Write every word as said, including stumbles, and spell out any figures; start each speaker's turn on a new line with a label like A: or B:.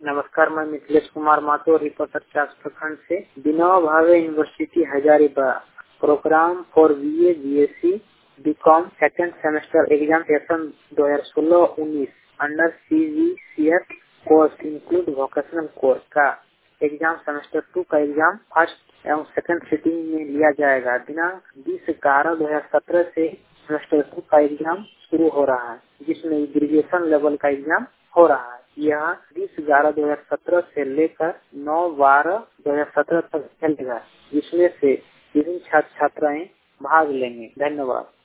A: नमस्कार, मैं मिथिलेश कुमार माथुर रिपोर्टर चास प्रखंड से। Vinoba Bhave university Hazaribagh programme for BA BSc BCom second semester exam session दो हज़ार सोलह उन्नीस under CGCS course include vocational course का एग्जाम सेमेस्टर टू का एग्जाम फर्स्ट एवं सेकंड सिटिंग में लिया जाएगा। दिनांक बीस ग्यारह दो हजार सत्रह से सेमेस्टर टू का एग्जाम शुरू हो रहा है, जिसमें ग्रेजुएशन लेवल का एग्जाम हो रहा है। यह बीस ग्यारह दो हजार सत्रह से लेकर नौ बारह दो हजार सत्रह तक चलेगा, जिसमें से विभिन्न छात्र छात्राएं भाग लेंगे। धन्यवाद।